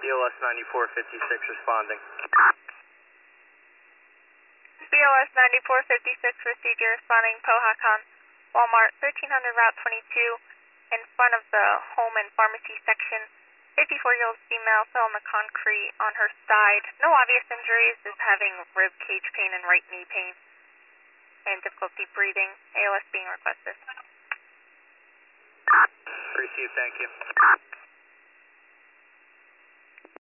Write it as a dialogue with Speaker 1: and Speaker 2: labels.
Speaker 1: BLS 9456 responding.
Speaker 2: BLS 9456 received, you're responding, Pohacan, Walmart, 1300 Route 22, in front of the home and pharmacy section. 54-year-old female fell on the concrete on her side. No obvious injuries, is having rib cage pain and right knee pain, and difficulty breathing. ALS being requested.
Speaker 1: Received, thank you.